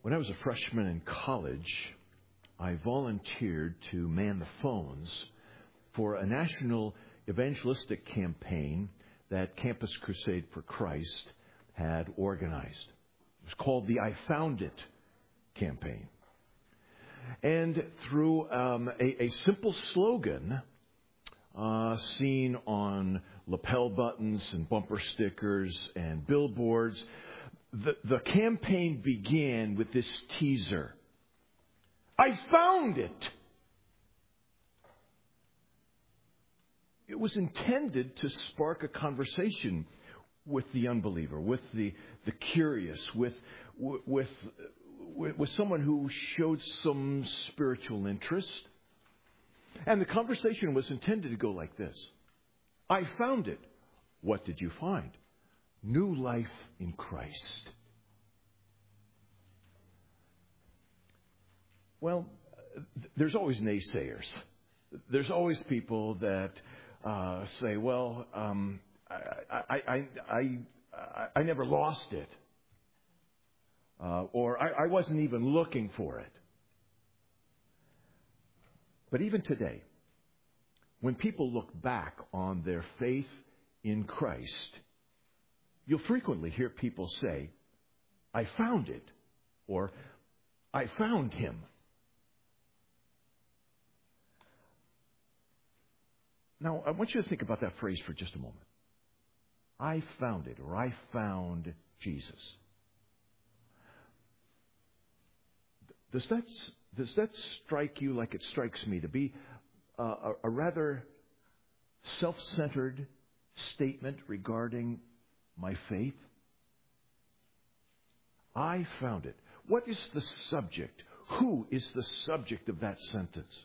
When I was a freshman in college, I volunteered to man the phones for a national evangelistic campaign that Campus Crusade for Christ had organized. It was called the I Found It campaign. And through a simple slogan seen on lapel buttons and bumper stickers and billboards, the campaign began with this teaser. I found it! It was intended to spark a conversation with the unbeliever, with the curious, with someone who showed some spiritual interest. And the conversation was intended to go like this. I found it. What did you find? New life in Christ. Well, there's always naysayers. There's always people that say, well, I never lost it. Or I wasn't even looking for it. But even today, when people look back on their faith in Christ, you'll frequently hear people say, I found it, or I found him. Now, I want you to think about that phrase for just a moment. I found it, or I found Jesus. Does that strike you like it strikes me to be a rather self-centered statement regarding my faith? I found it. What is the subject? Who is the subject of that sentence?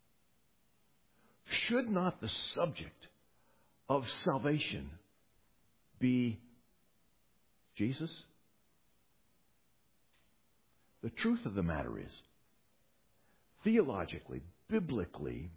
Should not the subject of salvation be Jesus? The truth of the matter is, theologically, biblically,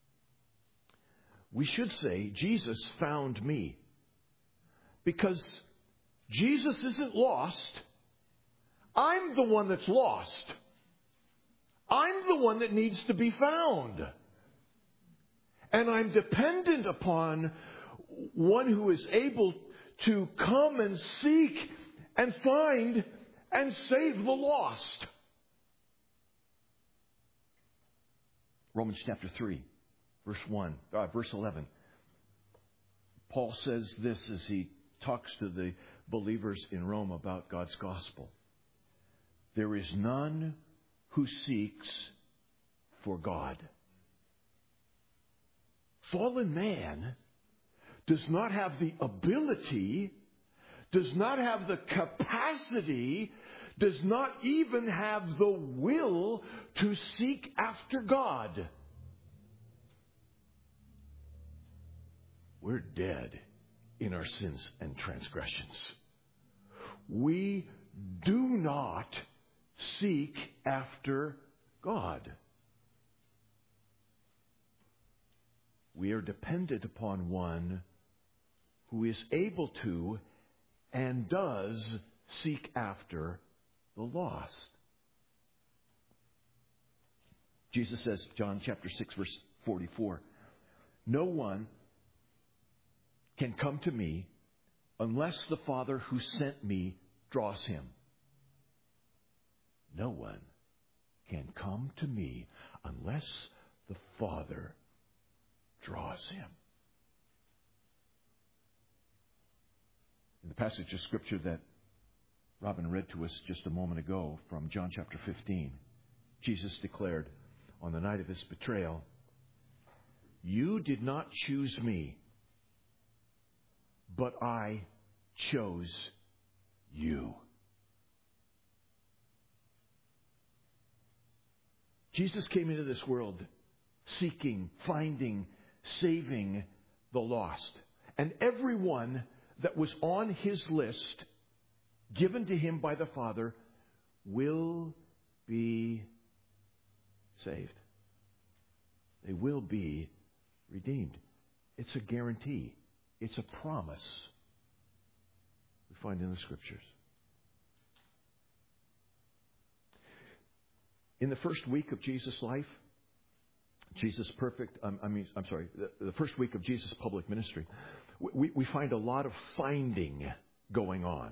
we should say, Jesus found me. Because Jesus isn't lost. I'm the one that's lost. I'm the one that needs to be found. And I'm dependent upon one who is able to come and seek and find and save the lost. Romans chapter 3, verse 11. Paul says this as he talks to the believers in Rome about God's gospel. There is none who seeks for God. Fallen man does not have the ability, does not have the capacity, does not even have the will to seek after God. We're dead in our sins and transgressions. We do not seek after God. We are dependent upon one who is able to and does seek after the lost. Jesus says, John chapter 6, verse 44, no one can come to me unless the Father who sent me draws him. No one can come to me unless the Father draws him. In the passage of Scripture that Robin read to us just a moment ago from John chapter 15, Jesus declared on the night of his betrayal, you did not choose me, but I chose you. Jesus came into this world seeking, finding, saving the lost. And everyone that was on his list, given to him by the Father, will be saved. They will be redeemed. It's a guarantee. It's a promise we find in the Scriptures. In the first week of Jesus' life, the first week of Jesus' public ministry, we find a lot of finding going on.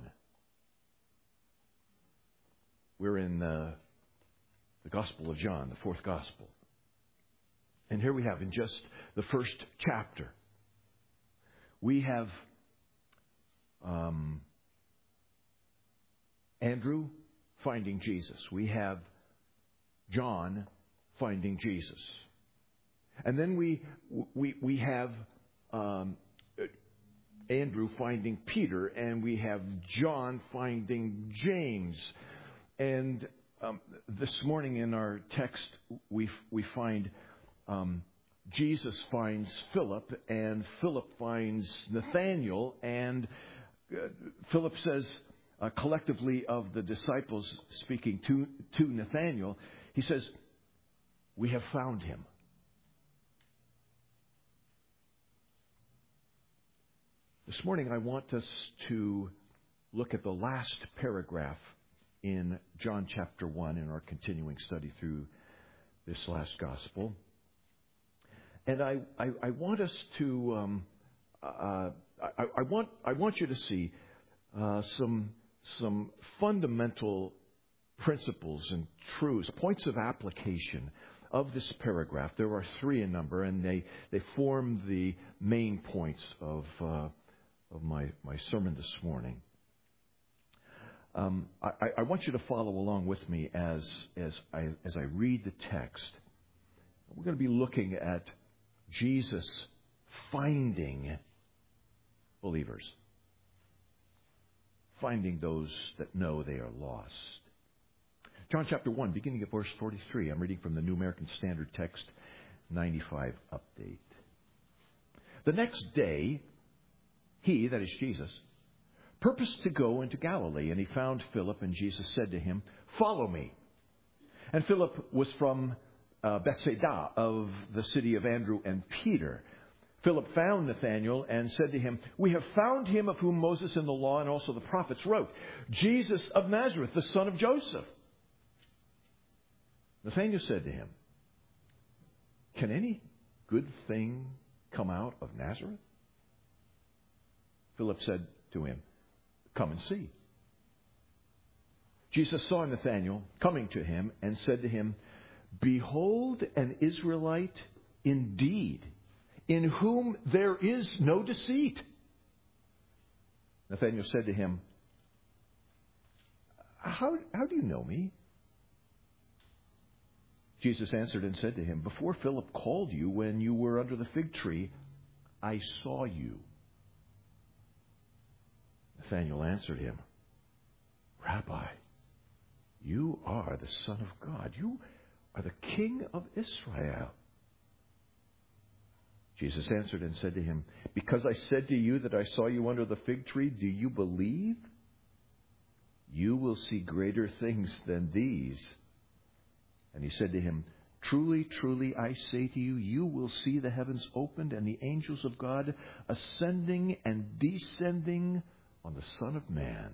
We're in the Gospel of John, the fourth Gospel. And here we have, in just the first chapter, we have Andrew finding Jesus. We have John finding Jesus. And then we have Andrew finding Peter, and we have John finding James. And this morning in our text, we find Jesus finds Philip, and Philip finds Nathanael, and Philip says, collectively of the disciples speaking to Nathanael, he says, "We have found him." This morning I want us to look at the last paragraph in John chapter 1 in our continuing study through this last gospel. And I want us to I want you to see some fundamental principles and truths, points of application of this paragraph. There are 3 in number, and they form the main points of my sermon this morning. I want you to follow along with me as I read the text. We're going to be looking at Jesus finding believers, finding those that know they are lost. John chapter 1, beginning at verse 43. I'm reading from the New American Standard Text, 95 update. The next day, he, that is Jesus, purposed to go into Galilee, and he found Philip, and Jesus said to him, "Follow me." And Philip was from Bethsaida of the city of Andrew and Peter. Philip found Nathanael and said to him, "We have found him of whom Moses in the law and also the prophets wrote, Jesus of Nazareth, the son of Joseph." Nathanael said to him, "Can any good thing come out of Nazareth?" Philip said to him, "Come and see." Jesus saw Nathanael coming to him and said to him, "Behold, an Israelite indeed, in whom there is no deceit." Nathanael said to him, How do you know me?" Jesus answered and said to him, "Before Philip called you, when you were under the fig tree, I saw you." Nathanael answered him, "Rabbi, you are the Son of God. You are the King of Israel." Jesus answered and said to him, "Because I said to you that I saw you under the fig tree, do you believe? You will see greater things than these." And he said to him, "Truly, truly, I say to you, you will see the heavens opened and the angels of God ascending and descending on the Son of Man."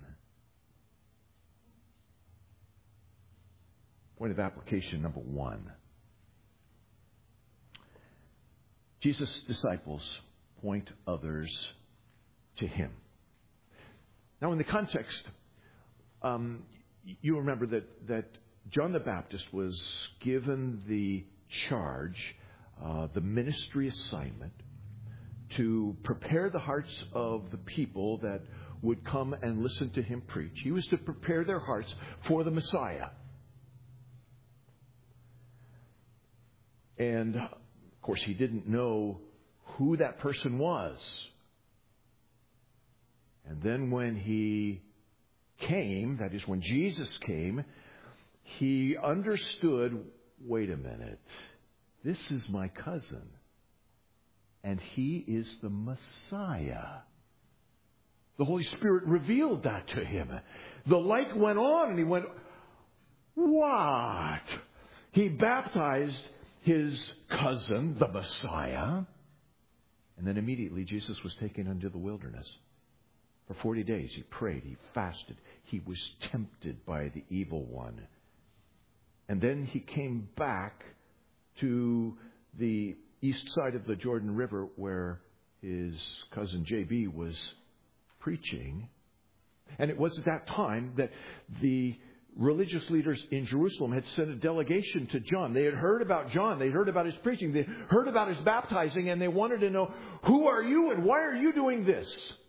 Point of application number 1. Jesus' disciples point others to him. Now, in the context, you remember that John the Baptist was given the charge, the ministry assignment, to prepare the hearts of the people that would come and listen to him preach. He was to prepare their hearts for the Messiah. And, of course, he didn't know who that person was. And then when he came, that is when Jesus came, he understood, wait a minute, this is my cousin, and he is the Messiah. The Holy Spirit revealed that to him. The light went on, and he went, what? He baptized his cousin, the Messiah, and then immediately Jesus was taken into the wilderness. For 40 days he prayed, he fasted, he was tempted by the evil one. And then he came back to the east side of the Jordan River where his cousin J.B. was preaching. And it was at that time that the religious leaders in Jerusalem had sent a delegation to John. They had heard about John. They heard about his preaching. They heard about his baptizing, and they wanted to know, who are you and why are you doing this?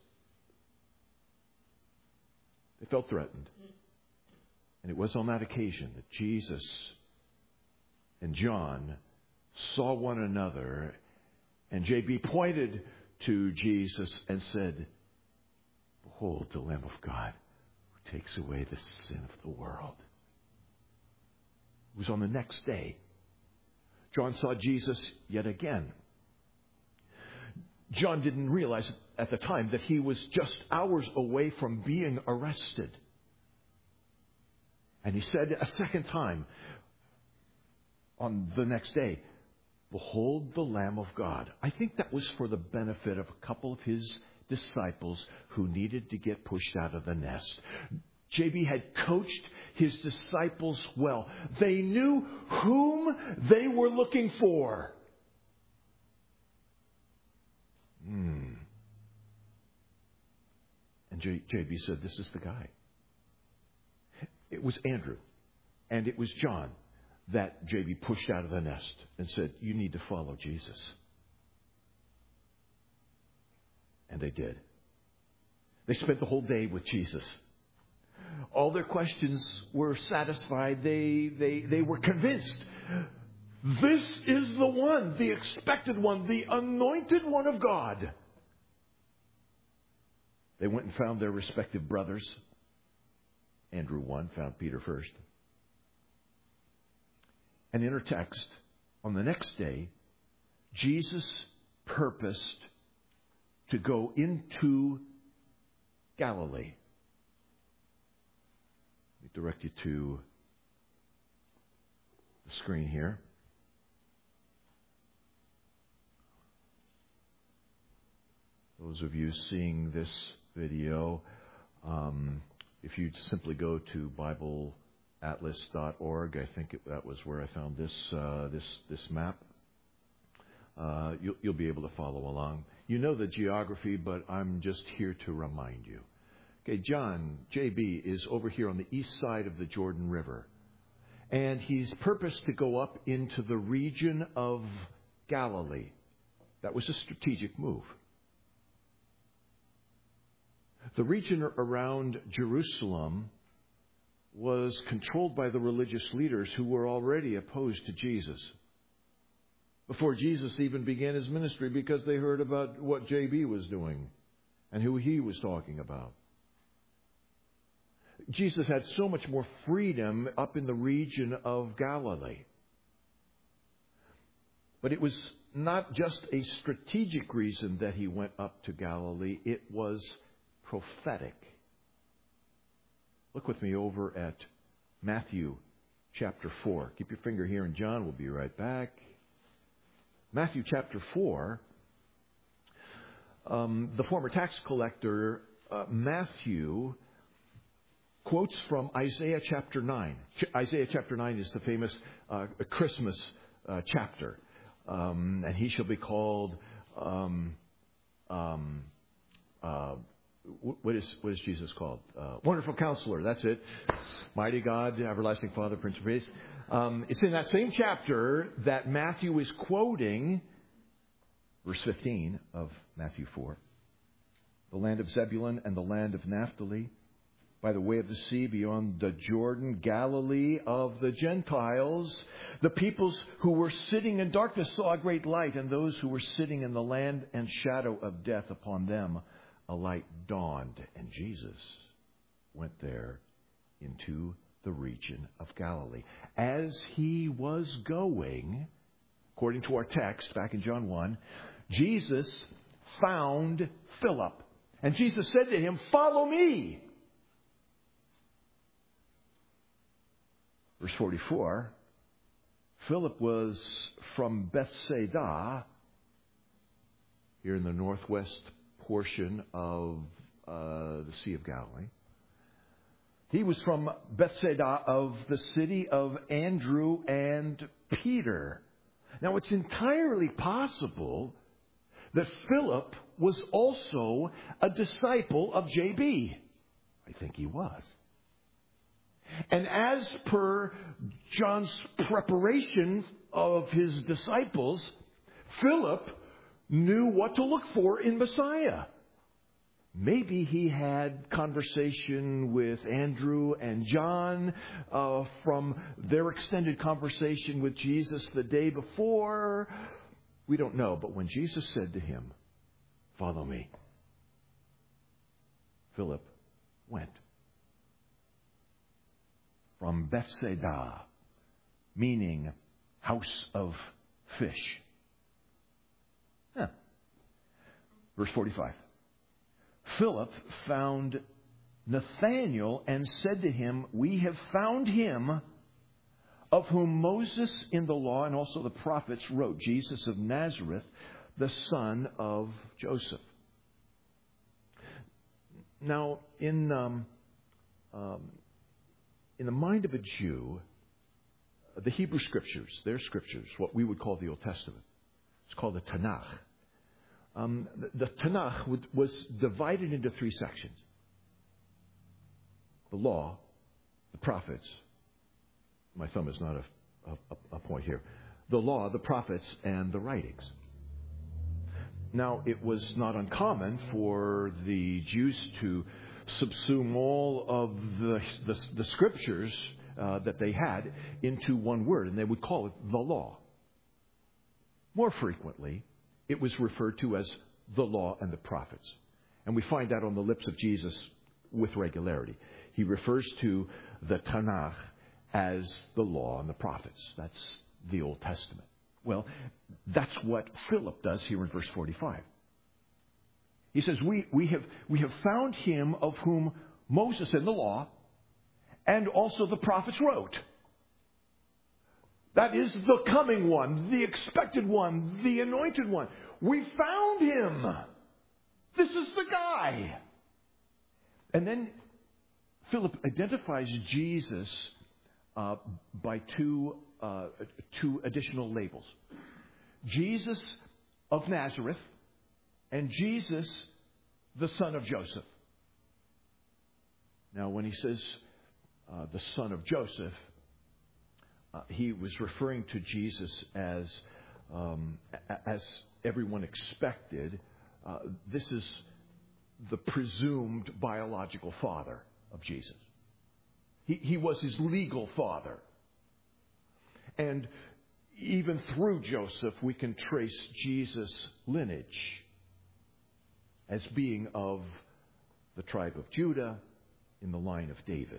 They felt threatened. And it was on that occasion that Jesus and John saw one another, and J.B. pointed to Jesus and said, "Behold the Lamb of God who takes away the sin of the world." It was on the next day. John saw Jesus yet again. John didn't realize at the time that he was just hours away from being arrested. And he said a second time on the next day, "Behold the Lamb of God." I think that was for the benefit of a couple of his disciples who needed to get pushed out of the nest. J.B. had coached his disciples well. They knew whom they were looking for. And J.B. said, "This is the guy." It was Andrew and it was John that J.B. pushed out of the nest and said, "You need to follow Jesus." And they did. They spent the whole day with Jesus. All their questions were satisfied. They were convinced. This is the one, the expected one, the anointed one of God. They went and found their respective brothers. Andrew one found Peter first. And in our text, on the next day, Jesus purposed to go into Galilee. Let me direct you to the screen here. Those of you seeing this video, if you simply go to BibleAtlas.org, I think that was where I found this map. You'll be able to follow along. You know the geography, but I'm just here to remind you. Okay, John, J.B., is over here on the east side of the Jordan River. And he's purposed to go up into the region of Galilee. That was a strategic move. The region around Jerusalem was controlled by the religious leaders who were already opposed to Jesus before Jesus even began his ministry, because they heard about what J.B. was doing and who he was talking about. Jesus had so much more freedom up in the region of Galilee. But it was not just a strategic reason that he went up to Galilee. It was prophetic. Look with me over at Matthew chapter 4. Keep your finger here, and John will be right back. Matthew chapter 4. The former tax collector, Matthew, quotes from Isaiah chapter 9. Isaiah chapter 9 is the famous Christmas chapter. And he shall be called... What is Jesus called? Wonderful Counselor. That's it. Mighty God, Everlasting Father, Prince of Peace. It's in that same chapter that Matthew is quoting verse 15 of Matthew 4. The land of Zebulun and the land of Naphtali, by the way of the sea beyond the Jordan, Galilee of the Gentiles. The peoples who were sitting in darkness saw a great light, and those who were sitting in the land and shadow of death, upon them a light dawned. And Jesus went there into the region of Galilee. As he was going, according to our text back in John 1, Jesus found Philip. And Jesus said to him, "Follow me." Verse 44, Philip was from Bethsaida, here in the northwest portion of the Sea of Galilee. He was from Bethsaida of the city of Andrew and Peter. Now, it's entirely possible that Philip was also a disciple of J.B. I think he was. And as per John's preparation of his disciples, Philip knew what to look for in Messiah. Maybe he had conversation with Andrew and John from their extended conversation with Jesus the day before. We don't know. But when Jesus said to him, "Follow me," Philip went. From Bethsaida, meaning house of fish. Verse 45. Philip found Nathanael and said to him, "We have found him of whom Moses in the law and also the prophets wrote, Jesus of Nazareth, the son of Joseph." Now, in the mind of a Jew, the Hebrew Scriptures, their Scriptures, what we would call the Old Testament, it's called the Tanakh. The Tanakh was divided into three sections: the law, the prophets. My thumb is not a point here. The law, the prophets, and the writings. Now, it was not uncommon for the Jews to subsume all of the Scriptures that they had into one word, and they would call it the law. More frequently, it was referred to as the law and the prophets. And we find that on the lips of Jesus with regularity. He refers to the Tanakh as the law and the prophets. That's the Old Testament. Well, that's what Philip does here in verse 45. He says, we have found him of whom Moses in the law and also the prophets wrote. That is the coming one, the expected one, the anointed one. We found him. This is the guy. And then Philip identifies Jesus by two additional labels: Jesus of Nazareth and Jesus, the son of Joseph. Now, when he says the son of Joseph, he was referring to Jesus as everyone expected. This is the presumed biological father of Jesus. He was his legal father. And even through Joseph, we can trace Jesus' lineage as being of the tribe of Judah in the line of David.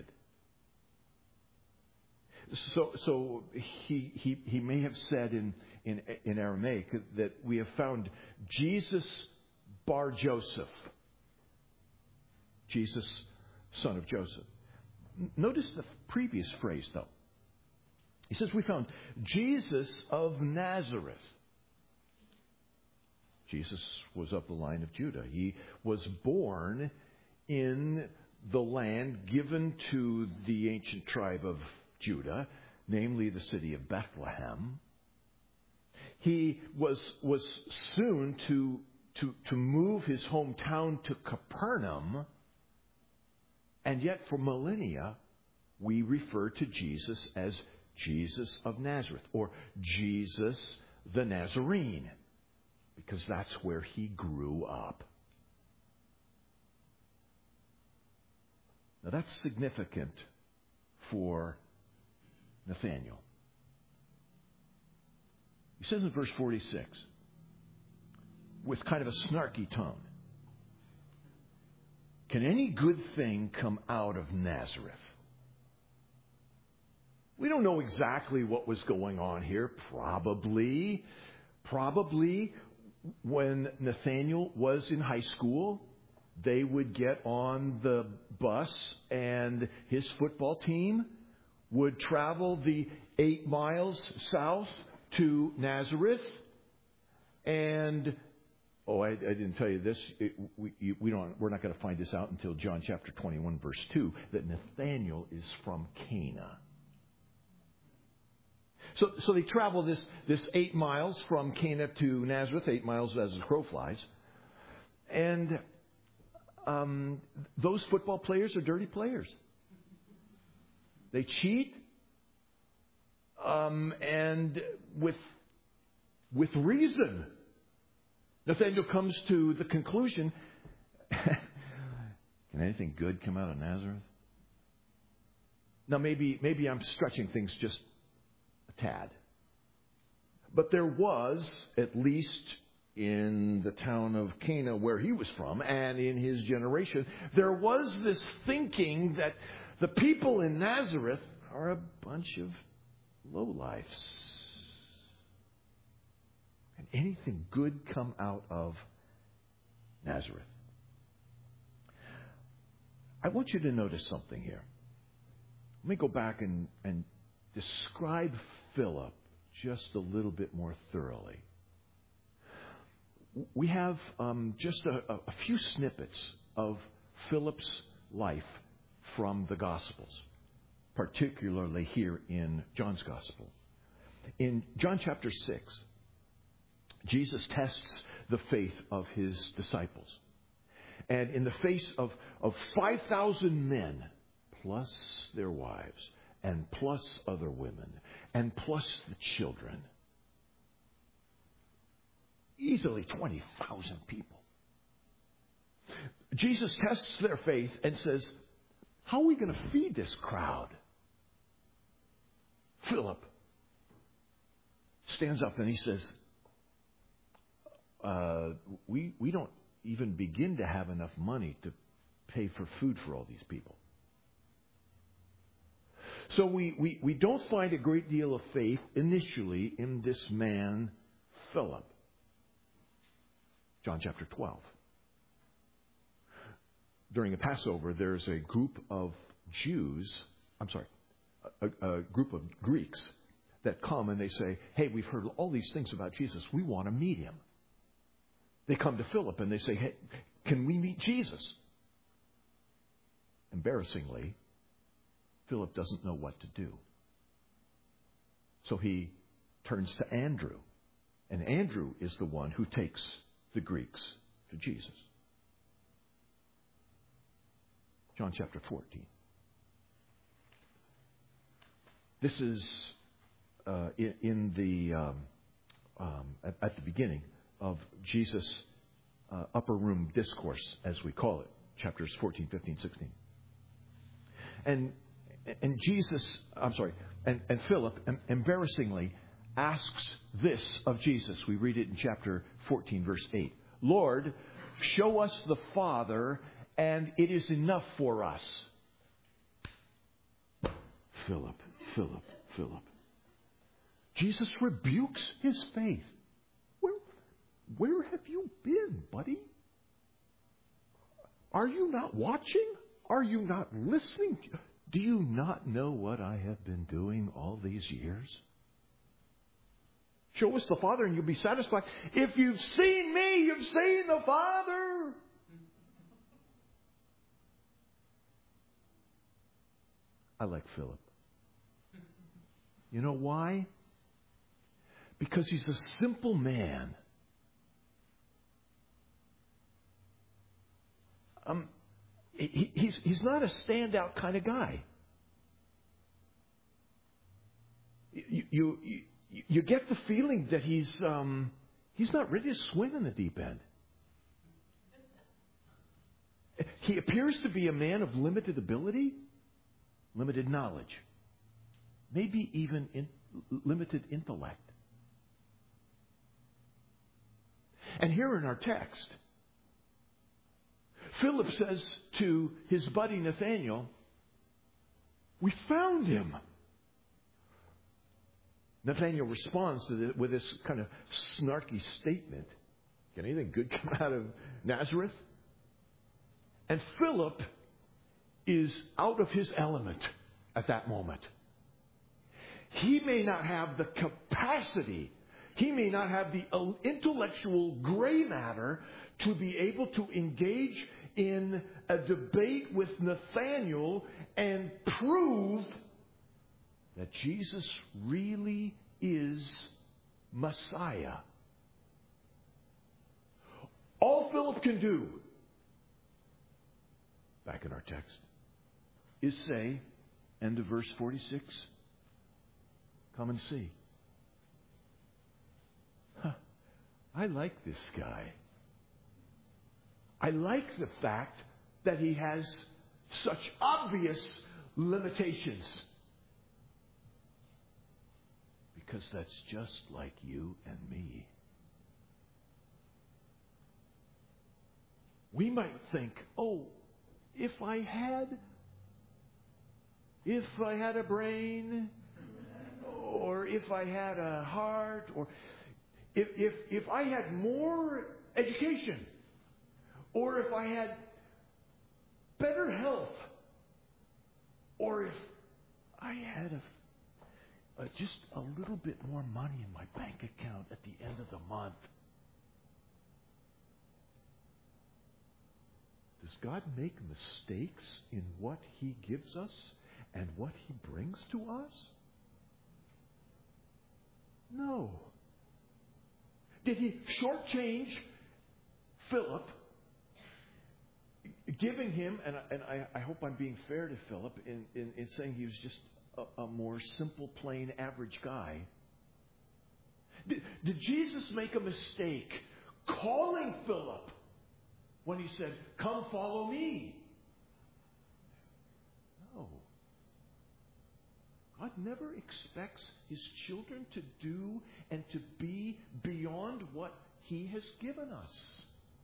So he may have said in Aramaic that we have found Jesus bar Joseph, Jesus, son of Joseph. Notice the previous phrase, though. He says we found Jesus of Nazareth. Jesus was of the line of Judah. He was born in the land given to the ancient tribe of Judah, namely the city of Bethlehem. He was soon to move his hometown to Capernaum, and yet for millennia we refer to Jesus as Jesus of Nazareth, or Jesus the Nazarene, because that's where he grew up. Now that's significant for Nathanael. He says in verse 46, with kind of a snarky tone, "Can any good thing come out of Nazareth?" We don't know exactly what was going on here. Probably when Nathanael was in high school, they would get on the bus and his football team would travel the 8 miles south to Nazareth, and Oh, I didn't tell you this. We're not going to find this out until John chapter 21, verse 2, that Nathanael is from Cana. So they travel this 8 miles from Cana to Nazareth, 8 miles as the crow flies. And those football players are dirty players. They cheat, and with reason. Nathanael comes to the conclusion, can anything good come out of Nazareth? Now, maybe I'm stretching things just a tad. But there was, at least in the town of Cana where he was from, and in his generation, there was this thinking that the people in Nazareth are a bunch of lowlifes. Can anything good come out of Nazareth? I want you to notice something here. Let me go back and describe Philip just a little bit more thoroughly. We have just a few snippets of Philip's life from the Gospels, particularly here in John's Gospel. In John chapter 6, Jesus tests the faith of his disciples. And in the face of 5,000 men, plus their wives, and plus other women, and plus the children, easily 20,000 people, Jesus tests their faith and says, how are we going to feed this crowd? Philip stands up and he says, we don't even begin to have enough money to pay for food for all these people. So we don't find a great deal of faith initially in this man, Philip. John chapter 12. During a Passover, there's a group of a group of Greeks that come and they say, hey, we've heard all these things about Jesus. We want to meet him. They come to Philip and they say, hey, can we meet Jesus? Embarrassingly, Philip doesn't know what to do. So he turns to Andrew. And Andrew is the one who takes the Greeks to Jesus. John chapter 14. This is in the at the beginning of Jesus' upper room discourse, as we call it, chapters 14, 15, 16. And Philip embarrassingly asks this of Jesus. We read it in chapter 14, verse 8. Lord, show us the Father, and it is enough for us. Philip. Jesus rebukes his faith. Where have you been, buddy? Are you not watching? Are you not listening? Do you not know what I have been doing all these years? Show us the Father and you'll be satisfied. If you've seen me, you've seen the Father. I like Philip. You know why? Because he's a simple man. He's not a standout kind of guy. You get the feeling that he's not ready to swim in the deep end. He appears to be a man of limited ability, limited knowledge, maybe even limited intellect. And here in our text, Philip says to his buddy Nathanael, we found him. Nathanael responds to with this kind of snarky statement. Can anything good come out of Nazareth? And Philip is out of his element at that moment. He may not have the capacity. He may not have the intellectual gray matter to be able to engage in a debate with Nathanael and prove that Jesus really is Messiah. All Philip can do, back in our text, is say, end of verse 46, come and see. I like this guy. I like the fact that he has such obvious limitations. Because that's just like you and me. We might think, oh, if I had a brain, or if I had a heart, or if I had more education, or if I had better health, or if I had just a little bit more money in my bank account at the end of the month. Does God make mistakes in what He gives us and what He brings to us? No. Did He shortchange Philip, giving him, and I hope I'm being fair to Philip in saying he was just a more simple, plain, average guy? Did Jesus make a mistake calling Philip when He said, come follow me? No. God never expects His children to do and to be beyond what He has given us.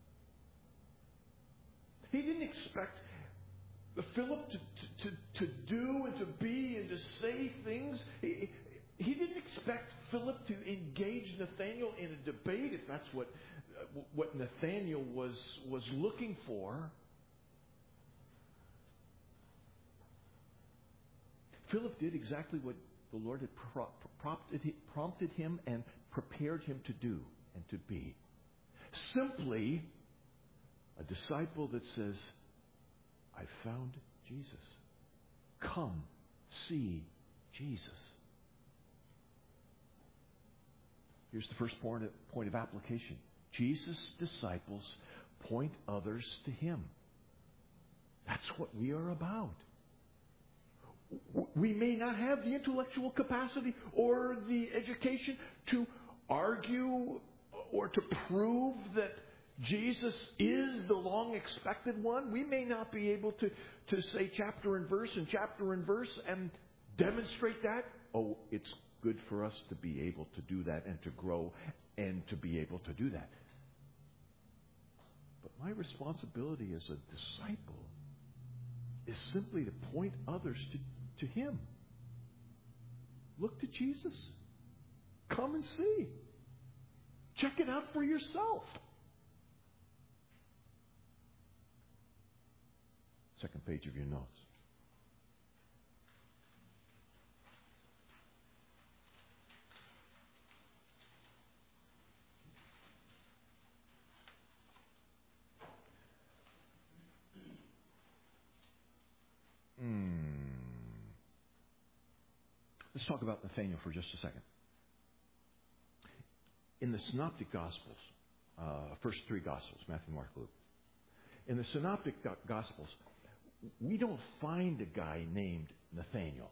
He didn't expect Philip to do and to be and to say things. He didn't expect Philip to engage Nathanael in a debate, if that's what Nathanael was looking for. Philip did exactly what the Lord had prompted him and prepared him to do and to be. Simply a disciple that says, I found Jesus. Come, see Jesus. Here's the first point of application. Jesus' disciples point others to Him. That's what we are about. We may not have the intellectual capacity or the education to argue or to prove that Jesus is the long-expected one. We may not be able to say chapter and verse and demonstrate that. Oh, it's good for us to be able to do that and to grow and to be able to do that. But my responsibility as a disciple is simply to point others to Him. Look to Jesus. Come and see. Check it out for yourself. Second page of your notes. Let's talk about Nathanael for just a second. In the Synoptic Gospels, first three Gospels, Matthew, Mark, Luke. In the Synoptic Gospels, we don't find a guy named Nathanael.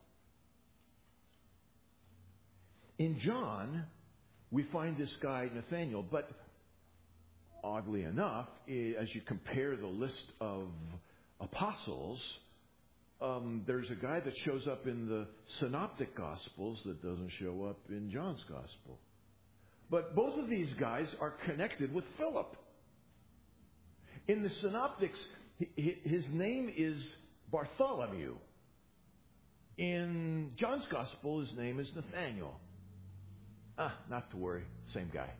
In John, we find this guy Nathanael, but oddly enough, as you compare the list of apostles, there's a guy that shows up in the Synoptic Gospels that doesn't show up in John's Gospel. But both of these guys are connected with Philip. In the Synoptics, his name is Bartholomew. In John's Gospel, his name is Nathanael. Not to worry, same guy.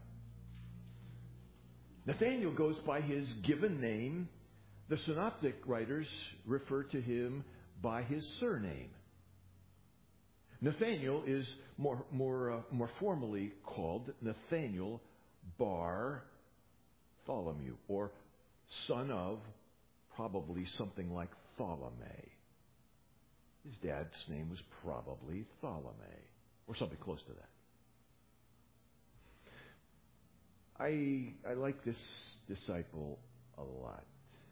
Nathanael goes by his given name. The Synoptic writers refer to him by his surname. Nathanael is more formally called Nathanael Bar Tholomew, or son of probably something like Ptolemy. His dad's name was probably Ptolemy, or something close to that. I like this disciple a lot.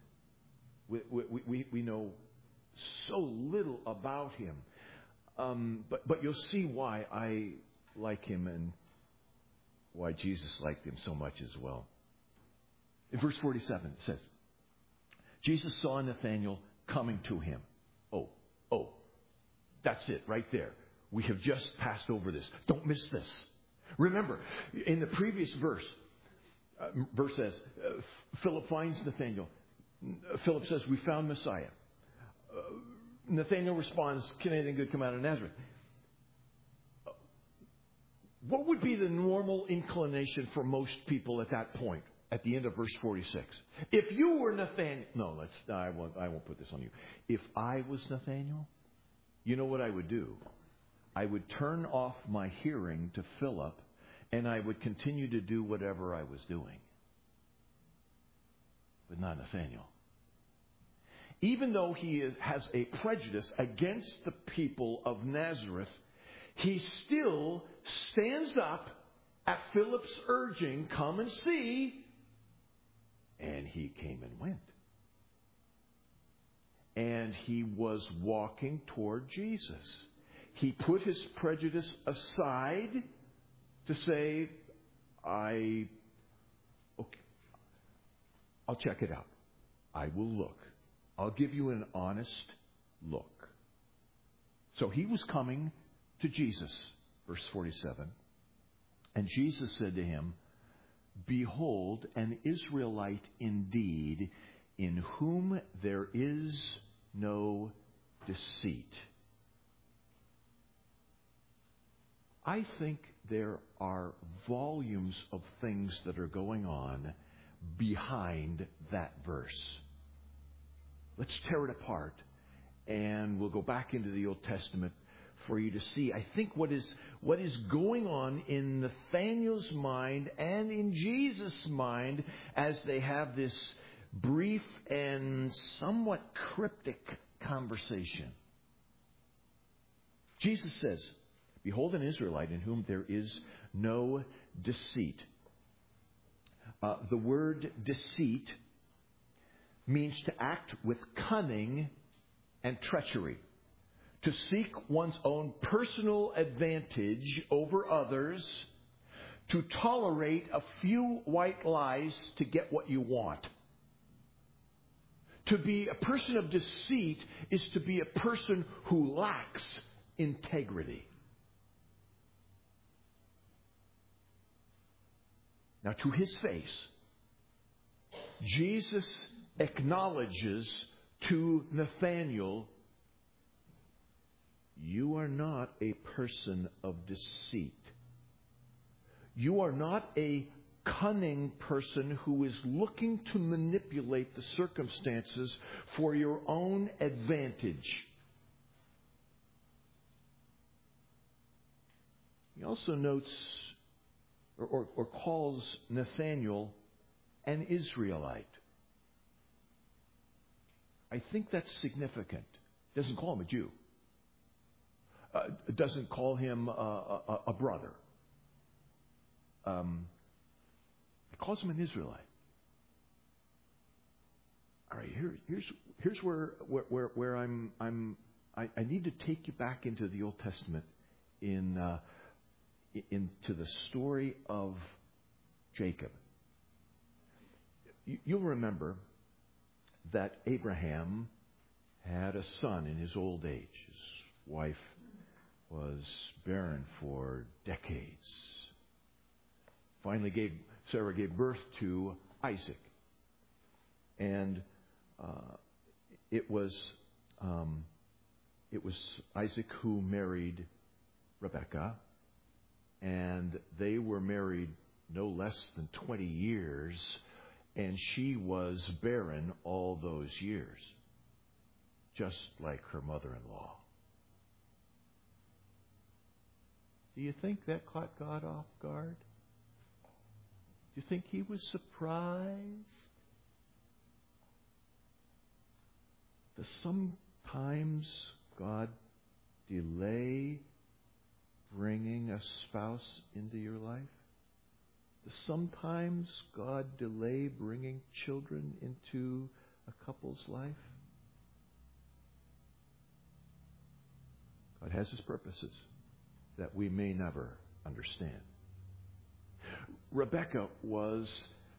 We know so little about him, but you'll see why I like him and why Jesus liked him so much as well. In verse 47, it says, Jesus saw Nathanael coming to him. Oh, that's it right there. We have just passed over this. Don't miss this. Remember, in the previous verse says, Philip finds Nathanael. Philip says, we found Messiah. Nathanael responds, can anything good come out of Nazareth? What would be the normal inclination for most people at that point, at the end of verse 46? If you were Nathanael, I won't put this on you. If I was Nathanael, you know what I would do? I would turn off my hearing to Philip, and I would continue to do whatever I was doing. But not Nathanael. Even though he has a prejudice against the people of Nazareth, he still stands up at Philip's urging, come and see. And he came and went. And he was walking toward Jesus. He put his prejudice aside to say, I'll check it out. I will look. I'll give you an honest look. So he was coming to Jesus, verse 47. And Jesus said to him, behold, an Israelite indeed, in whom there is no deceit. I think there are volumes of things that are going on behind that verse. Let's tear it apart, and we'll go back into the Old Testament for you to see, I think, what is going on in Nathanael's mind and in Jesus' mind as they have this brief and somewhat cryptic conversation. Jesus says, behold, an Israelite in whom there is no deceit. The word deceit means to act with cunning and treachery, to seek one's own personal advantage over others, to tolerate a few white lies to get what you want. To be a person of deceit is to be a person who lacks integrity. Now, to his face, Jesus acknowledges to Nathanael, you are not a person of deceit. You are not a cunning person who is looking to manipulate the circumstances for your own advantage. He also notes or calls Nathanael an Israelite. I think that's significant. Doesn't call him a Jew. Doesn't call him a brother. It calls him an Israelite. All right, here's where I need to take you back into the Old Testament into the story of Jacob. You'll remember that Abraham had a son in his old age. His wife was barren for decades. Finally, Sarah gave birth to Isaac, and it was Isaac who married Rebekah, and they were married no less than 20 years. And she was barren all those years, just like her mother-in-law. Do you think that caught God off guard? Do you think he was surprised? Does sometimes God delay bringing a spouse into your life? Does sometimes God delay bringing children into a couple's life? God has his purposes that we may never understand. Rebecca was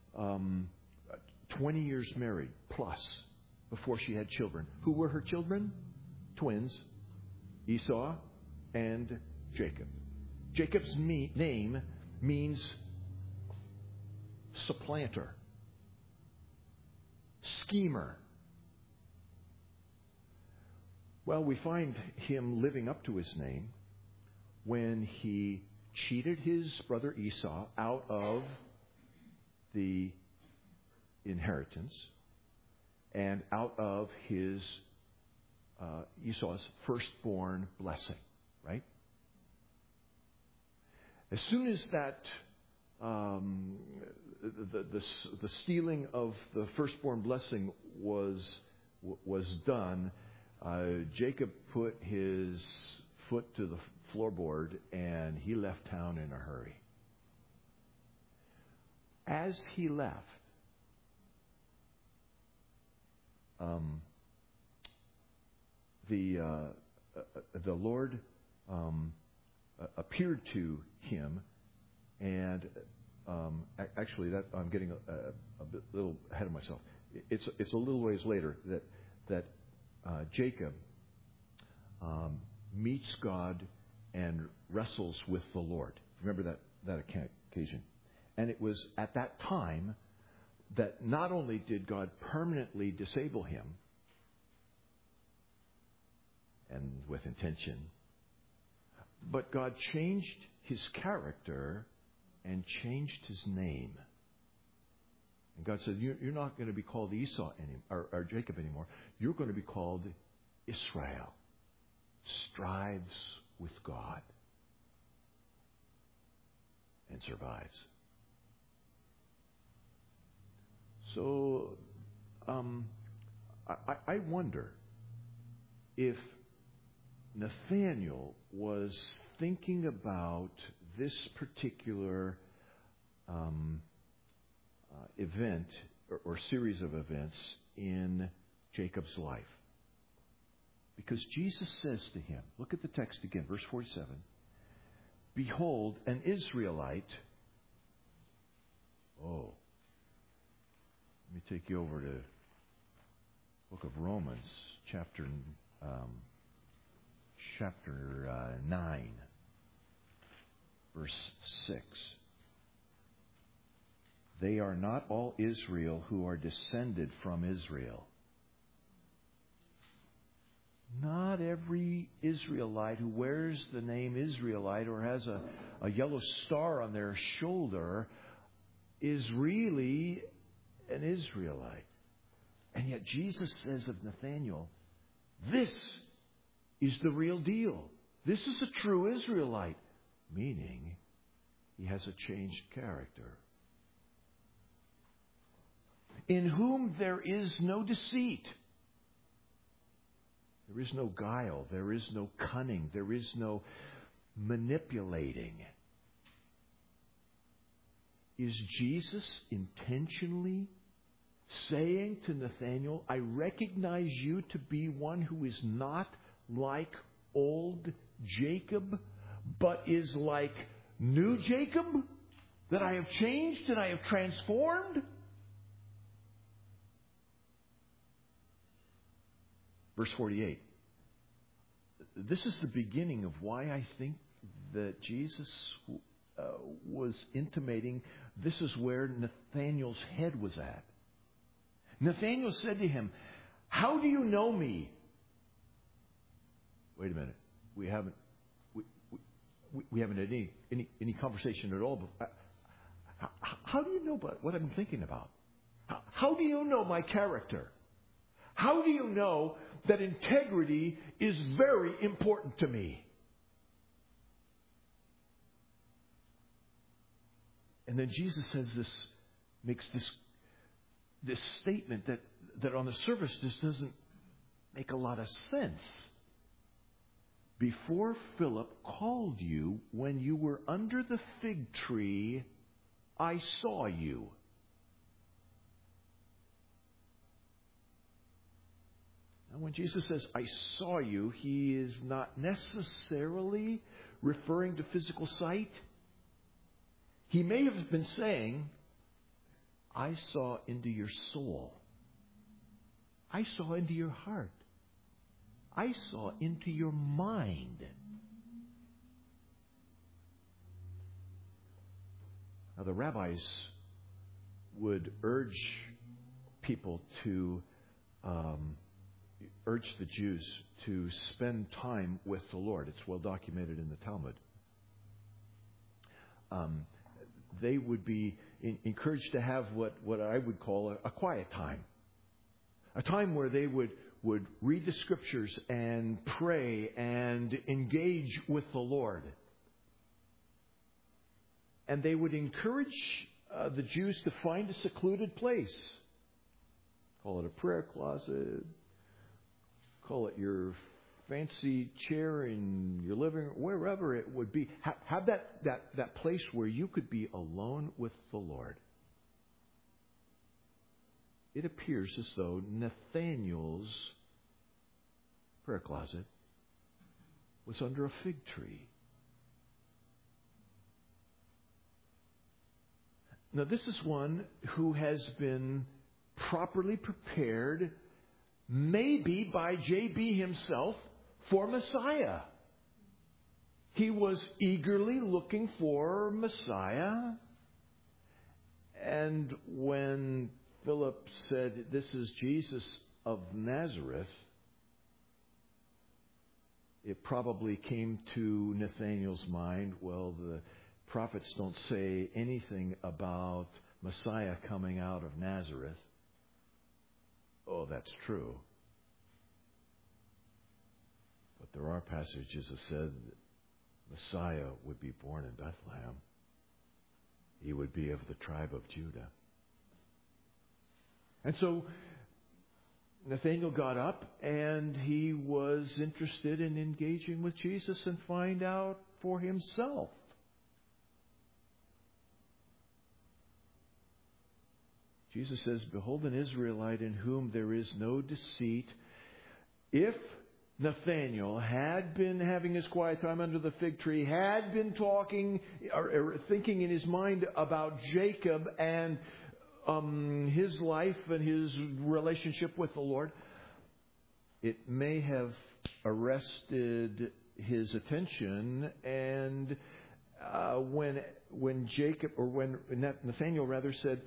20 years married plus before she had children. Who were her children? Twins, Esau and Jacob. Jacob's name means supplanter, schemer. Well, we find him living up to his name when he cheated his brother Esau out of the inheritance and out of his Esau's firstborn blessing, right? As soon as that the stealing of the firstborn blessing was done, Jacob put his foot to the floorboard and he left town in a hurry. As he left, the Lord appeared to him, and actually, that I'm getting a little ahead of myself. It's a little ways later that Jacob meets God and wrestles with the Lord. Remember that occasion. And it was at that time that not only did God permanently disable him, and with intention, but God changed his character and changed his name. And God said, you're not going to be called Esau or Jacob anymore. You're going to be called Israel. Strives with God and survives. So I wonder if Nathaniel was thinking about this particular event or series of events in Jacob's life. Because Jesus says to him, look at the text again, verse 47, behold, an Israelite. Oh, let me take you over to the book of Romans, chapter 9, verse 6. They are not all Israel who are descended from Israel. Not every Israelite who wears the name Israelite or has a yellow star on their shoulder is really an Israelite. And yet Jesus says of Nathaniel, this is the real deal. This is a true Israelite. Meaning, he has a changed character. In whom there is no deceit. There is no guile. There is no cunning. There is no manipulating. Is Jesus intentionally saying to Nathaniel, I recognize you to be one who is not like old Jacob, but is like new Jacob? That I have changed and I have transformed? Verse 48. This is the beginning of why I think that Jesus was intimating this is where Nathaniel's head was at. Nathaniel said to him, how do you know me? Wait a minute. We haven't had any conversation at all. How do you know what I'm thinking about? How do you know my character? How do you know that integrity is very important to me? And then Jesus makes this statement that on the surface just doesn't make a lot of sense. Before Philip called you, when you were under the fig tree, I saw you. Now, when Jesus says, I saw you, he is not necessarily referring to physical sight. He may have been saying, I saw into your soul. I saw into your heart. I saw into your mind. Now, the rabbis would urge people to urge the Jews to spend time with the Lord. It's well documented in the Talmud. They would be encouraged to have what I would call a quiet time. A time where they would read the Scriptures and pray and engage with the Lord. And they would encourage the Jews to find a secluded place. Call it a prayer closet. Call it your fancy chair in your living room, wherever it would be. Have that place where you could be alone with the Lord. It appears as though Nathanael's prayer closet was under a fig tree. Now, this is one who has been properly prepared, maybe by J.B. himself, for Messiah. He was eagerly looking for Messiah. And when Philip said, this is Jesus of Nazareth, it probably came to Nathanael's mind, well, the prophets don't say anything about Messiah coming out of Nazareth. Oh, that's true. But there are passages that said Messiah would be born in Bethlehem. He would be of the tribe of Judah. And so Nathanael got up and he was interested in engaging with Jesus and find out for himself. Jesus says, behold an Israelite in whom there is no deceit. If Nathanael had been having his quiet time under the fig tree, had been talking or thinking in his mind about Jacob and his life and his relationship with the Lord, it may have arrested his attention. And when Jacob, or when Nathanael rather said,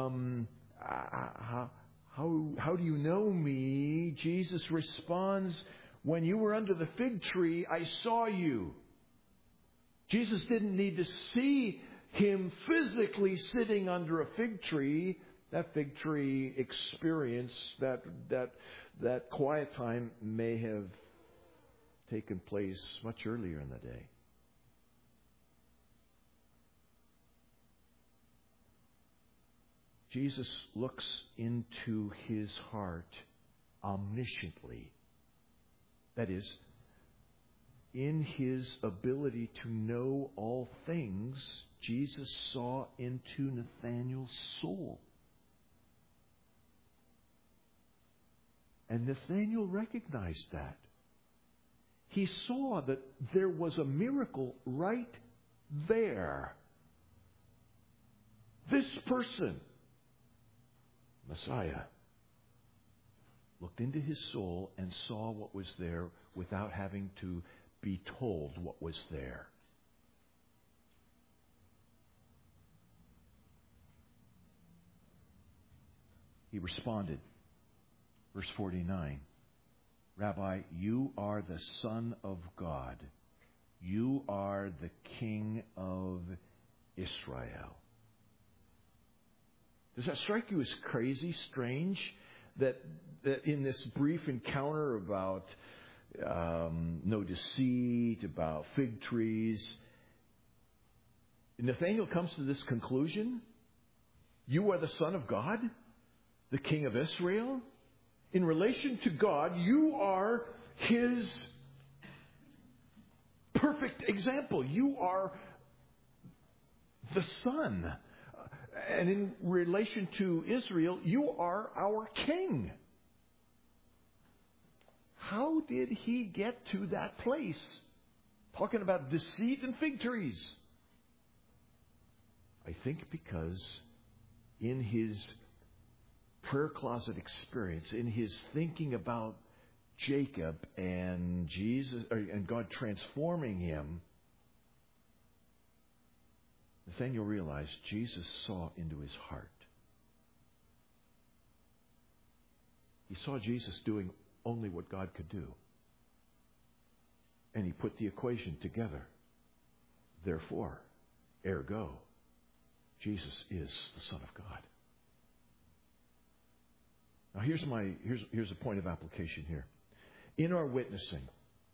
how do you know me? Jesus responds, when you were under the fig tree, I saw you. Jesus didn't need to see him physically sitting under a fig tree. That fig tree experience, that quiet time may have taken place much earlier in the day. Jesus looks into his heart omnisciently. That is, in his ability to know all things, Jesus saw into Nathanael's soul. And Nathanael recognized that. He saw that there was a miracle right there. This person, Messiah, looked into his soul and saw what was there without having to be told what was there. He responded, verse 49, Rabbi, you are the Son of God. You are the King of Israel. Does that strike you as crazy, strange, that in this brief encounter about no deceit, about fig trees, Nathanael comes to this conclusion. You are the Son of God, the King of Israel. In relation to God, you are His perfect example. You are the Son. And in relation to Israel, you are our King. How did he get to that place? Talking about deceit and fig trees. I think because in his prayer closet experience, in his thinking about Jacob and Jesus and God transforming him, Nathanael realized Jesus saw into his heart. He saw Jesus doing only what God could do. And he put the equation together. Therefore, ergo, Jesus is the Son of God. Now here's a point of application here. In our witnessing,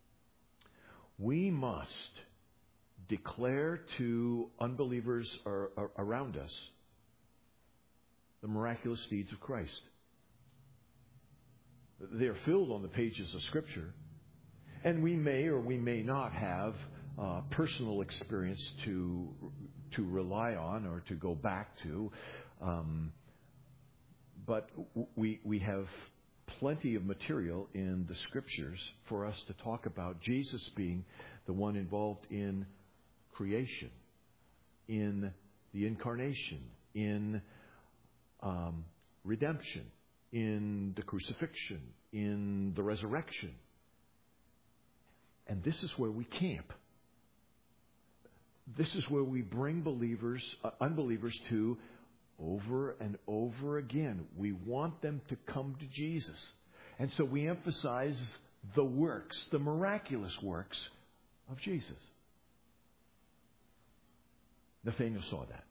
we must declare to unbelievers around us the miraculous deeds of Christ. They are filled on the pages of Scripture, and we may or we may not have personal experience to rely on or to go back to, but we have plenty of material in the Scriptures for us to talk about Jesus being the one involved in creation, in the incarnation, in redemption, in the crucifixion, in the resurrection. And this is where we camp. This is where we bring unbelievers to over and over again. We want them to come to Jesus. And so we emphasize the works, the miraculous works of Jesus. Nathanael saw that.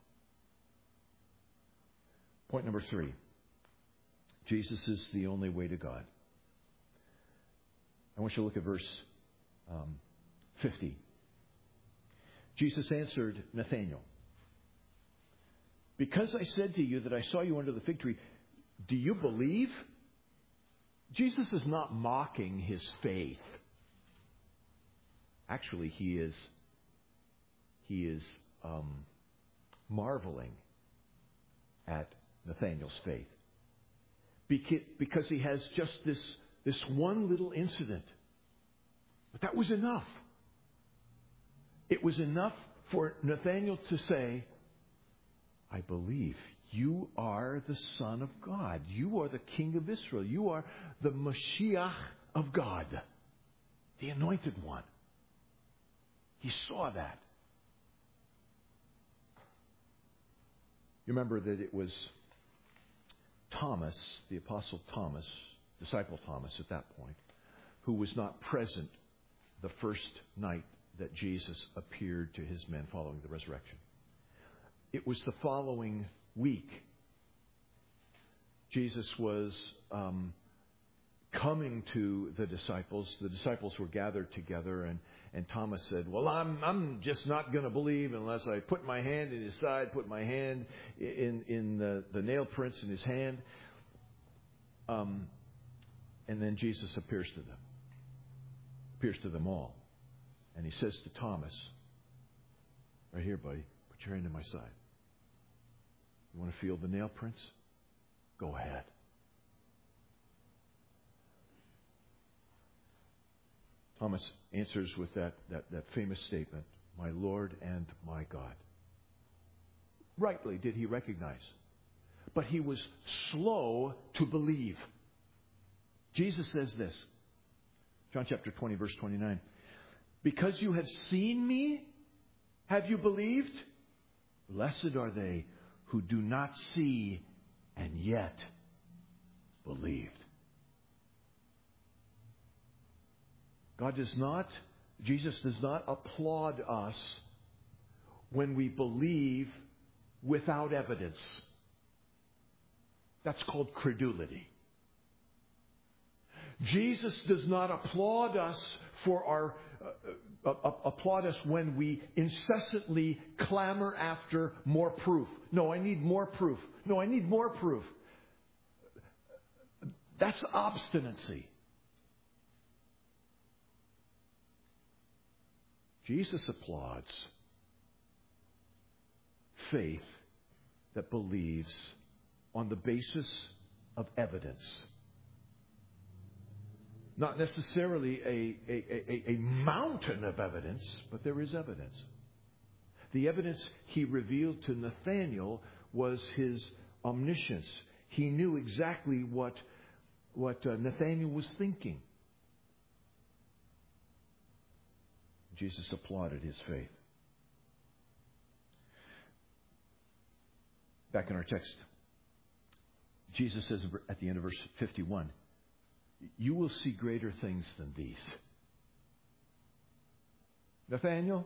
Point number 3. Jesus is the only way to God. I want you to look at verse 50. Jesus answered Nathanael, "Because I said to you that I saw you under the fig tree, do you believe?" Jesus is not mocking his faith. Actually, he is marveling at Nathanael's faith. Because he has just this one little incident. But that was enough. It was enough for Nathanael to say, "I believe you are the Son of God. You are the King of Israel. You are the Mashiach of God, the Anointed One." He saw that. You remember that it was Thomas, the Apostle Thomas, disciple Thomas at that point, who was not present the first night that Jesus appeared to his men following the resurrection. It was the following week. Jesus was coming to the disciples. The disciples were gathered together, and Thomas said, "Well, I'm just not going to believe unless I put my hand in his side, put my hand in the nail prints in his hand." And then Jesus appears to them all. And he says to Thomas, "Right here, buddy, put your hand in my side. You want to feel the nail prints? Go ahead." Thomas answers with that famous statement, "My Lord and my God." Rightly did he recognize. But he was slow to believe. Jesus says this, John chapter 20, verse 29. "Because you have seen me, have you believed? Blessed are they who do not see and yet believed." Jesus does not applaud us when we believe without evidence. That's called credulity. Jesus does not applaud us for our applaud us when we incessantly clamor after more proof. No, I need more proof. No, I need more proof. That's obstinacy. Jesus applauds faith that believes on the basis of evidence. Not necessarily a mountain of evidence, but there is evidence. The evidence he revealed to Nathanael was his omniscience. He knew exactly what Nathanael was thinking. Jesus applauded his faith. Back in our text, Jesus says at the end of verse 51, "You will see greater things than these." Nathanael,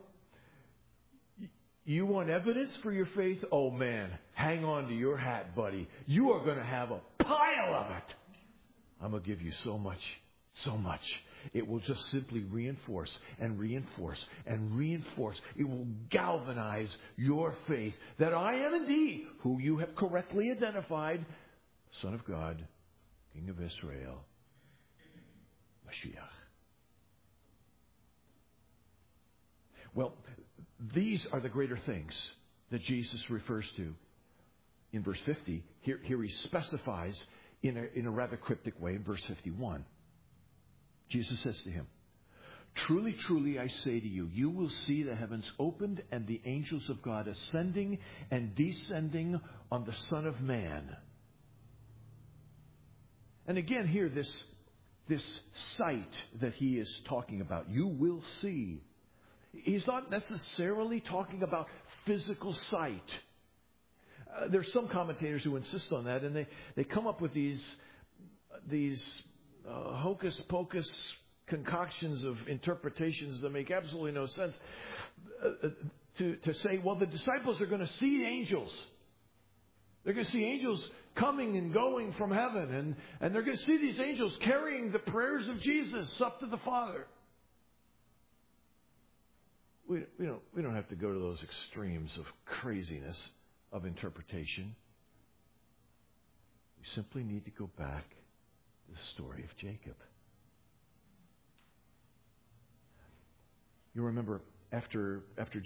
you want evidence for your faith? Oh man, hang on to your hat, buddy. You are going to have a pile of it. I'm going to give you so much, so much. It will just simply reinforce and reinforce and reinforce. It will galvanize your faith that I am indeed who you have correctly identified, Son of God, King of Israel, Mashiach. Well, these are the greater things that Jesus refers to in verse 50. Here he specifies in a rather cryptic way in verse 51. Jesus says to him, "Truly, truly, I say to you, you will see the heavens opened and the angels of God ascending and descending on the Son of Man." And again here, this sight that he is talking about, you will see. He's not necessarily talking about physical sight. There's some commentators who insist on that, and they come up with these hocus pocus concoctions of interpretations that make absolutely no sense. To say, well, the disciples are going to see angels. They're going to see angels coming and going from heaven, and they're going to see these angels carrying the prayers of Jesus up to the Father. We don't have to go to those extremes of craziness of interpretation. We simply need to go back to the story of Jacob. You remember after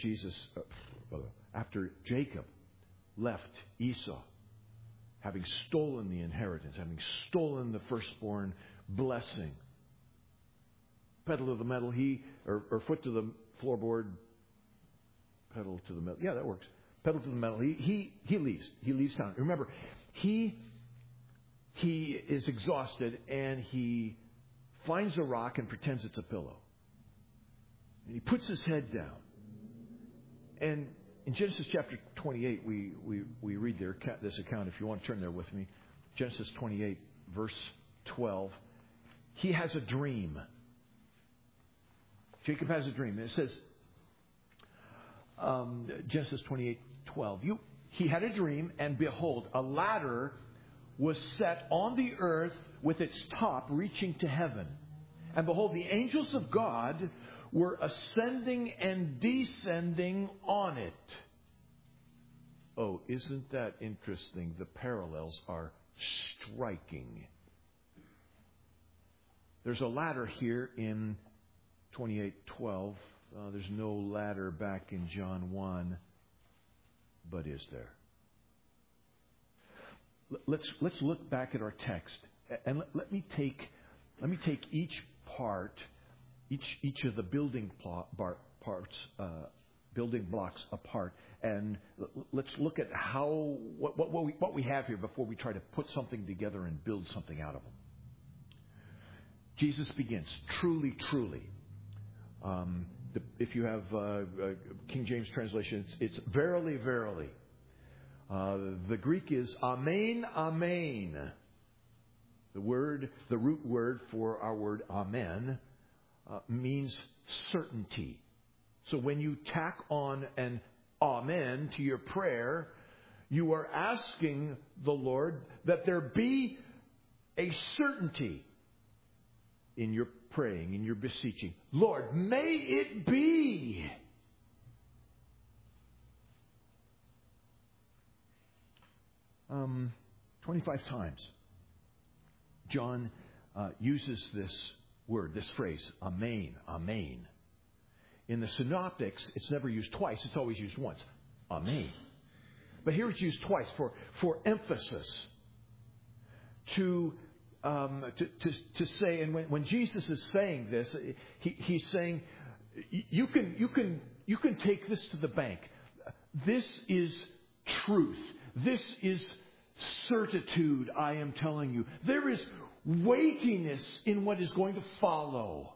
Jacob left Esau, having stolen the inheritance, having stolen the firstborn blessing, pedal to the metal, or foot to the floorboard, pedal to the metal. Yeah, that works. Pedal to the metal. He leaves. He leaves town. Remember, he is exhausted, and he finds a rock and pretends it's a pillow. And he puts his head down. And in Genesis chapter 28, we read this account. If you want to turn there with me, Genesis 28, verse 12. He has a dream. Jacob has a dream. And it says, Genesis 28:12. He had a dream, and behold, a ladder was set on the earth with its top reaching to heaven. And behold, the angels of God were ascending and descending on it. Oh, isn't that interesting? The parallels are striking. There's a ladder here in 28:12. There's no ladder back in John 1, but is there? Let's look back at our text, and let me take each part, each of the building blocks apart, and let's look at what we have here before we try to put something together and build something out of them. Jesus begins, "Truly, truly." If you have King James translation, it's "verily, verily." The Greek is "amen, amen." The root word for our word "amen" means certainty. So when you tack on an amen to your prayer, you are asking the Lord that there be a certainty in your praying and you're beseeching, Lord, may it be. 25 times, John uses this word, this phrase, amen, amen. In the synoptics, it's never used twice. It's always used once, amen. But here it's used twice for emphasis. To say, and when Jesus is saying this, he's saying, you can take this to the bank. This is truth. This is certitude, I am telling you. There is weightiness in what is going to follow.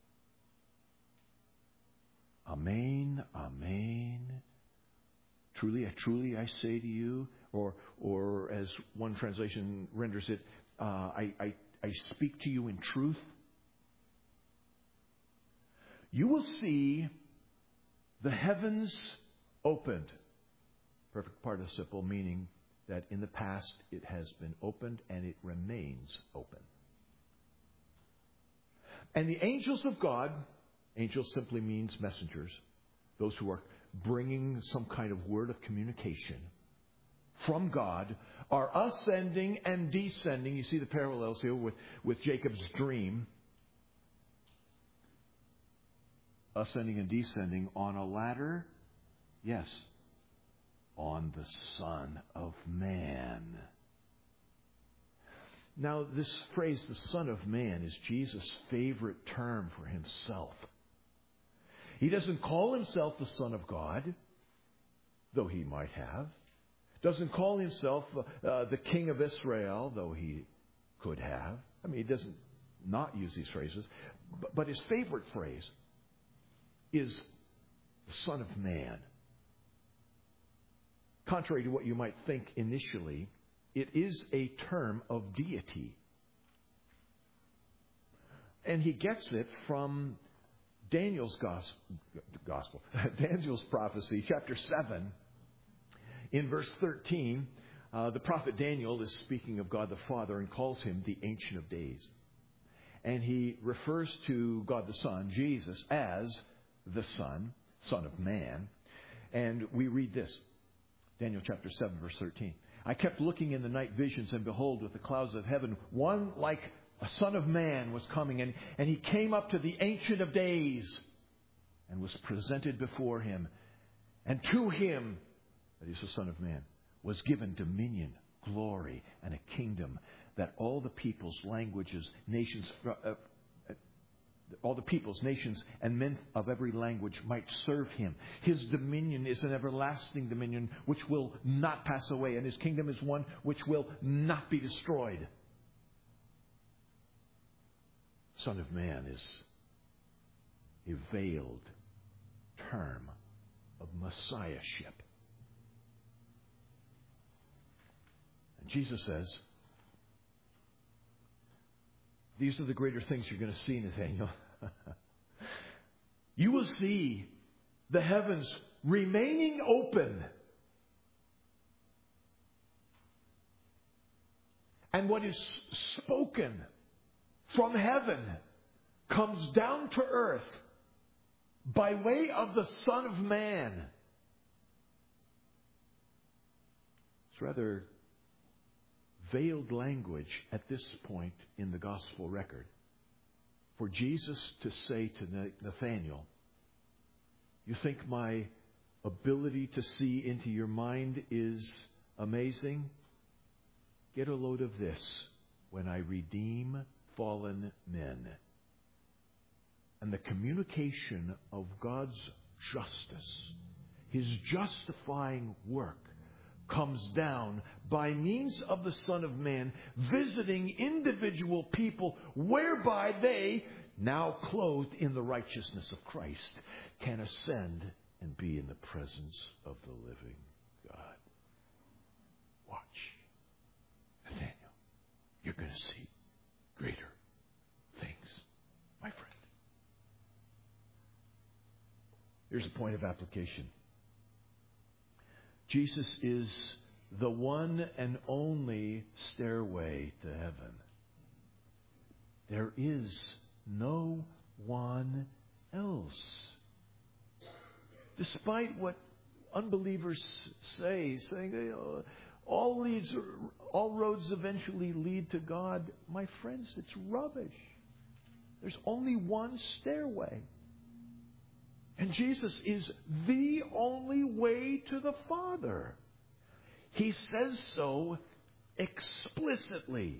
Amen, amen. Truly, truly, I say to you, or as one translation renders it, I speak to you in truth. You will see the heavens opened. Perfect participle, meaning that in the past it has been opened and it remains open. And the angels of God, angels simply means messengers, those who are bringing some kind of word of communication from God, are ascending and descending. You see the parallels here with Jacob's dream. Ascending and descending on a ladder, yes, on the Son of Man. Now, this phrase, the Son of Man, is Jesus' favorite term for himself. He doesn't call himself the Son of God, though he might have. Doesn't call himself the King of Israel, though he could have. I mean, he doesn't not use these phrases. But his favorite phrase is the Son of Man. Contrary to what you might think initially, it is a term of deity. And he gets it from Daniel's gospel, Daniel's prophecy, chapter 7. In verse 13, the prophet Daniel is speaking of God the Father and calls him the Ancient of Days. And he refers to God the Son, Jesus, as the Son, Son of Man. And we read this, Daniel chapter 7, verse 13. I kept looking in the night visions, and behold, with the clouds of heaven, one like a Son of Man was coming. And he came up to the Ancient of Days and was presented before him. And to him, that is the Son of Man, was given dominion, glory, and a kingdom, that all the peoples, languages, nations, and men of every language might serve him. His dominion is an everlasting dominion which will not pass away, and his kingdom is one which will not be destroyed. Son of Man is a veiled term of messiahship. And Jesus says, these are the greater things you're going to see, Nathaniel. You will see the heavens remaining open. And what is spoken from heaven comes down to earth by way of the Son of Man. It's rather veiled language at this point in the gospel record. For Jesus to say to Nathaniel, you think my ability to see into your mind is amazing? Get a load of this. When I redeem fallen men. And the communication of God's justice, His justifying work, comes down by means of the Son of Man, visiting individual people, whereby they, now clothed in the righteousness of Christ, can ascend and be in the presence of the living God. Watch. Nathaniel, you're going to see greater things, my friend. Here's a point of application. Jesus is the one and only stairway to heaven. There is no one else. Despite what unbelievers saying all roads eventually lead to God, my friends, it's rubbish. There's only one stairway. And Jesus is the only way to the Father. He says so explicitly.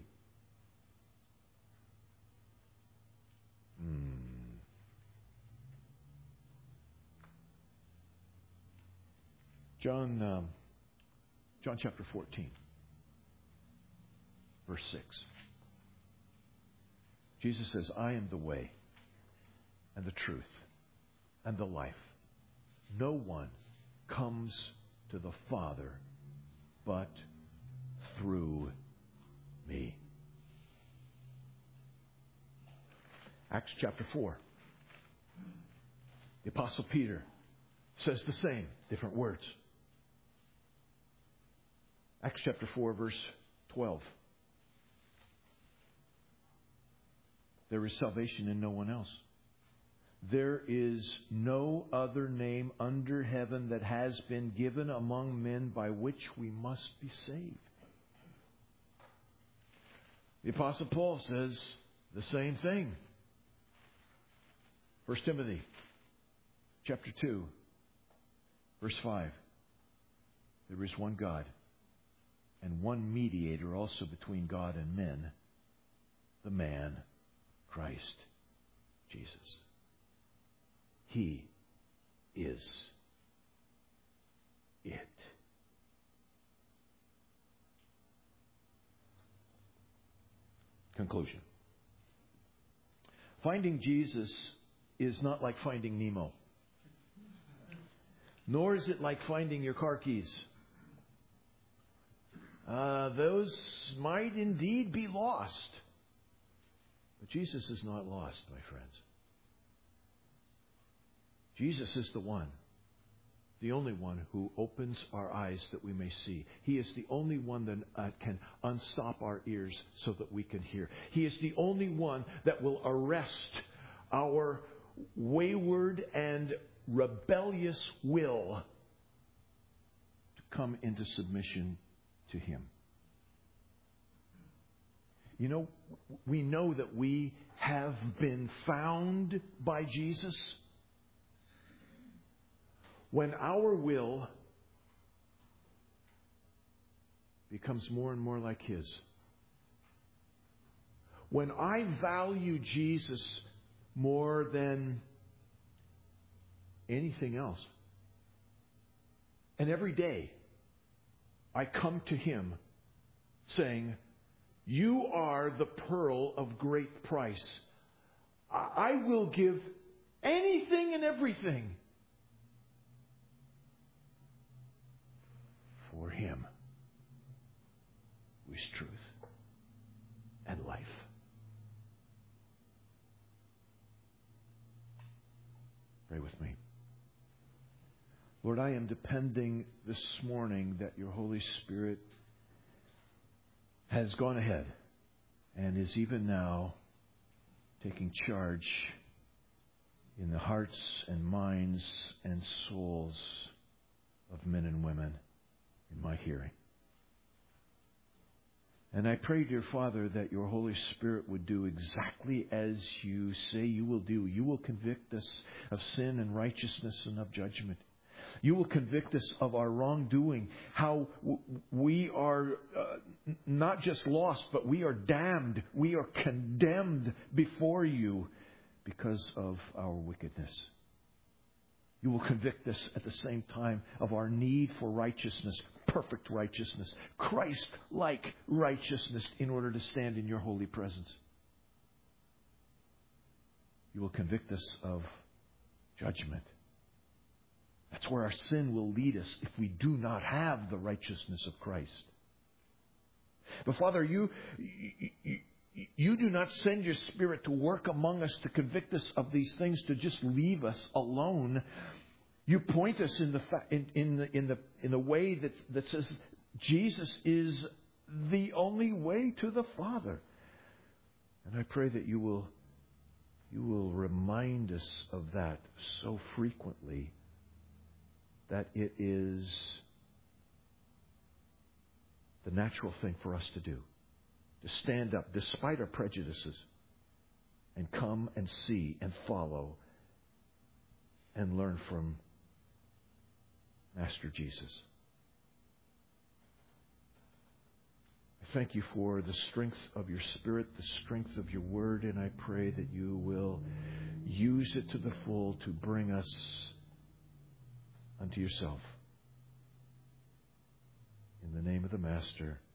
John chapter 14, verse 6. Jesus says, I am the way and the truth and the life. No one comes to the Father but through me. Acts chapter 4. The Apostle Peter says the same, different words. Acts chapter 4, verse 12. There is salvation in no one else. There is no other name under heaven that has been given among men by which we must be saved. The Apostle Paul says the same thing. 1 Timothy chapter 2, verse 5. There is one God and one mediator also between God and men, the man Christ Jesus. He is it. Conclusion. Finding Jesus is not like finding Nemo. Nor is it like finding your car keys. Those might indeed be lost. But Jesus is not lost, my friends. Jesus is the one, the only one who opens our eyes that we may see. He is the only one that can unstop our ears so that we can hear. He is the only one that will arrest our wayward and rebellious will to come into submission to Him. You know, we know that we have been found by Jesus when our will becomes more and more like His. When I value Jesus more than anything else, and every day I come to Him saying, You are the pearl of great price. I will give anything and everything for Him who is truth and life. Pray with me. Lord, I am depending this morning that Your Holy Spirit has gone ahead and is even now taking charge in the hearts and minds and souls of men and women in my hearing. And I pray, dear Father, that Your Holy Spirit would do exactly as You say You will do. You will convict us of sin and righteousness and of judgment. You will convict us of our wrongdoing, how we are not just lost, but we are damned. We are condemned before You because of our wickedness. You will convict us at the same time of our need for righteousness, perfect righteousness, Christ-like righteousness in order to stand in Your holy presence. You will convict us of judgment. That's where our sin will lead us if we do not have the righteousness of Christ. But Father, You do not send Your Spirit to work among us to convict us of these things, to just leave us alone. You point us in the way that says Jesus is the only way to the Father. And I pray that You will you will remind us of that so frequently that it is the natural thing for us to do, to stand up despite our prejudices and come and see and follow and learn from Master Jesus. I thank you for the strength of your Spirit, the strength of your Word, and I pray that you will use it to the full to bring us unto yourself. In the name of the Master,